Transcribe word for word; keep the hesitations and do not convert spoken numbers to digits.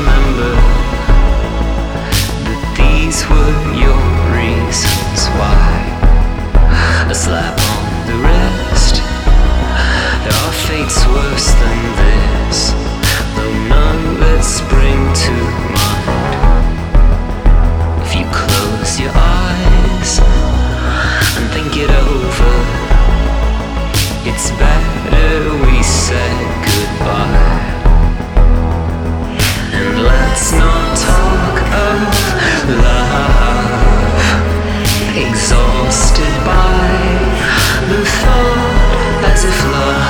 remember that these were your reasons why. A slap on the wrist. There are fates worse than this, though none that spring to mind. If you close your eyes and think it over, it's better we said goodbye. And let's not talk of love, exhausted by the thought, as if love